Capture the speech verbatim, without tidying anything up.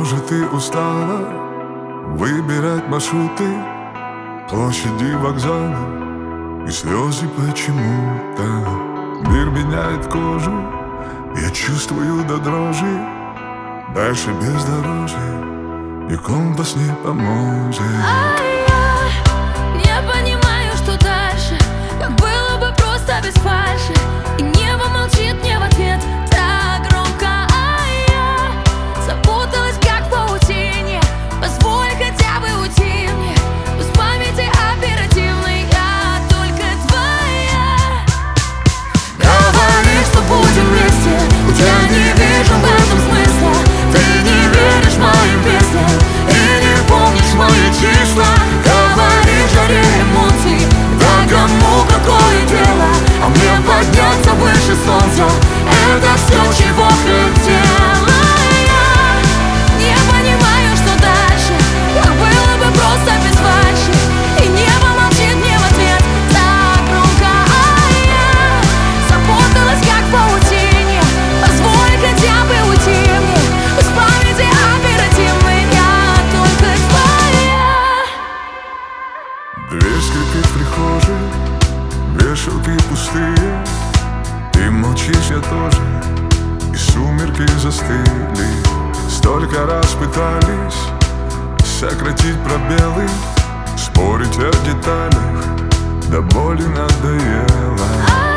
Может, ты устала выбирать маршруты, площади, вокзалы и слезы почему-то. Мир меняет кожу, я чувствую до дрожи. Дальше бездорожье, и компас не поможет. А я не понимаю, что дальше, как было бы просто без фальши. И небо молчит мне в ответ так громко. А я запуталась, как в паутине. Позволь хотя бы уйти мне. Пусть памяти оперативной я только твоя. Говори, что будем вместе, хоть я не вижу в этом смысла. Ты не веришь моим песням и не помнишь мои числа. Говори в жаре эмоций, да кому какое дело? А мне подняться выше солнца, это все, чего хотела я. Не понимаю, что дальше, как было бы просто без фальши. И небо молчит мне в ответ так громко. А я запуталась, как в паутине. Позволь хотя бы уйти мне. Пусть памяти оперативной я только твоя. Дверь скрипит в прихожей, вешалки пустые. Ты молчишь, я тоже, и сумерки застыли. Столько раз пытались сократить пробелы, спорить о деталях, до боли надоело.